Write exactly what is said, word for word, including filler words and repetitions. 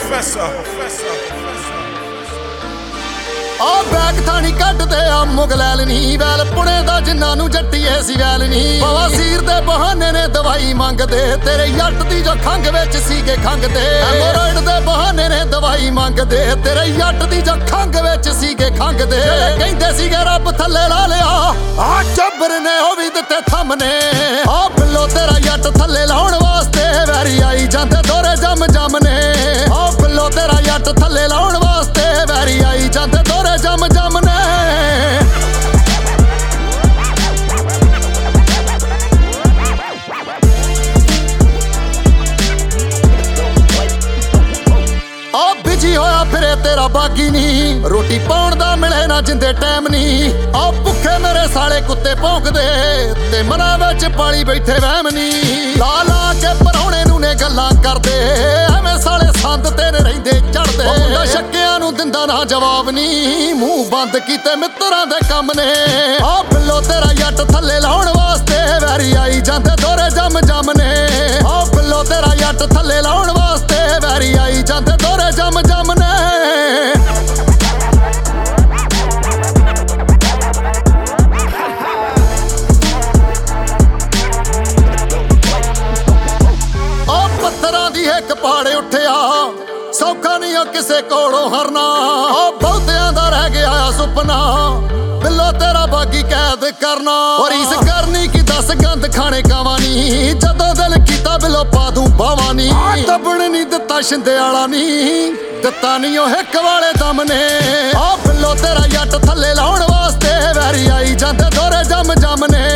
Professor. ਆ bag ਥਾਣੀ ਕੱਢਦੇ ਆ ਮੁਗਲੈਲ ਨੀ ਵੈਲ ਪੁਣੇ ਦਾ ਜਿੰਨਾਂ ਨੂੰ ਜੱਟੀਏ ਸੀ ਵੈਲ ਨੀ ਬਵਾਸੀਰ ਦੇ ਬਹਾਨੇ ਨੇ ਦਵਾਈ ਮੰਗਦੇ ਤੇਰੇ ਜੱਟ ਦੀ ਜੋ ਖੰਗ ਵਿੱਚ ਸੀਗੇ ਖੰਗਦੇ ਹੈਮੋਰਾਇਡ ਦੇ ਬਹਾਨੇ ਨੇ ਦਵਾਈ ਮੰਗਦੇ ਤੇਰੇ ਜੱਟ ਦੀ ਜੋ ਖੰਗ ਵਿੱਚ ਸੀਗੇ ਖੰਗਦੇ ਕਹਿੰਦੇ ਸੀਗੇ ਰੱਬ ਥੱਲੇ ਲਾ ਲਿਆ ਆ ਚੱਬਰ ਨੇ ਉਹ ਵੀ ਦਿੱਤੇ ਥੰਮਨੇ ਆ ਬਿੱਲੋ ਤੇਰਾ ਜੱਟ ਥੱਲੇ ਲਾਉਣ ਵਾਸਤੇ ਵੈਰੀ ਆਈ ਜਾਂਦੇ ਦੋਰੇ ਜਮ ਜਮ ਨੇ ਆ ਬਿੱਲੋ ਤੇਰਾ ਜੱਟ ਥੱਲੇ ਲਾਉਣ ਵਾਸਤੇ ਵੈਰੀ ਆਈ ਜਾਂਦੇ ਦੋਰੇ ਜਮ ਜਮ ਨੇ ਆ ਬਿਜੀ ਹੋਇਆ ਫਿਰੇ ਤੇਰਾ ਬਾਗੀ ਨੀ ਰੋਟੀ ਪਾਉਣ ਦਾ ਮਿਲੇ ਨਾ ਜਿੰਦੇ ਟਾਈਮ ਨੀ ਆ ਭੁੱਖੇ ਮੇਰੇ ਸਾਲੇ ਕੁੱਤੇ ਭੌਂਕਦੇ ਤੇ ਮਨਾਂ ਵਿੱਚ ਪਾਲੀ ਬੈਠੇ ਵਹਿਮ ਨੀ ਲਾ ਲਾ ਕੇ ਪਰੌਣੇ ਨੂੰ ਨੇ ਗੱਲਾਂ ਕਰਦੇ ਐਵੇਂ ਸਾਲੇ ਸੰਦ ਤੇਰੇ ਰਹਿੰਦੇ ਚੜਦੇ ਮੁੰਡਾ ਸ਼ੱਕਿਆਂ ਨੂੰ ਦਿੰਦਾ ਨਾ ਜਵਾਬ ਨੀ ਮੂੰਹ ਬੰਦ ਕੀਤੇ ਮਿੱਤਰਾਂ ਦੇ ਕੰਮ ਨੇ ਆ ਬਿੱਲੋ ਤੇਰਾ ਜੱਟ ਥੱਲੇ ਲਾਉਣ ਵਾਸਤੇ ਵੈਰੀ ਆਈ ਜਾਂਦੇ ਦੋਰੇ ਜਮ ਜਮ ਨੇ ਆ ਬਿੱਲੋ ਤੇਰਾ ਜੱਟ ਥੱਲੇ ਲਾਉਣ ਵਾਸਤੇ ਵੈਰੀ ਆਈ ਜਾਂਦੇ ਦੋਰੇ ਜਮ ਜਮ ਨੇ ਆ ਪੱਥਰਾਂ ਦੀ ਇੱਕ ਪਹਾੜੇ ਉੱਠਿਆ ਸੌਖਾ ਨਹੀਂ ਆ ਕਿਸੇ ਕੋਲੋਂ ਹਰਨਾ ਆ ਬਹੁਤਿਆਂ ਦਾ ਰਹਿ ਗਿਆ ਆ ਸੁਪਨਾ ਬਿੱਲੋ ਤੇਰਾ ਬਾਗੀ ਕੈਦ ਕਰਨਾ ਔਰ ਇਸ ਕਰਨੀ ਕੀ ਦਸ ਗੰਦ ਖਾਣੇ ਕਾਵਾਨੀ ਜਦੋਂ ਦਿਲ ਕੀਤਾ ਬਿੱਲੋ ਪਾ ਦੂੰ ਬਾਵਾਂ ਨੀ ਦਬਣ ਨਹੀਂ ਦਿੱਤਾ ਸ਼ਿੰਦੇ ਵਾਲਾ ਨੀ ਦਿੱਤਾ ਨਹੀਂ ਉਹ ਇੱਕ ਵਾਲੇ ਦਮ ਨੇ ਆ ਬਿੱਲੋ ਤੇਰਾ ਜੱਟ ਥੱਲੇ ਲਾਉਣ ਵਾਸਤੇ ਵੈਰੀ ਆਈ ਜਾਂਦੇ ਦੋਰੇ ਜਮ ਜਮ ਨੇ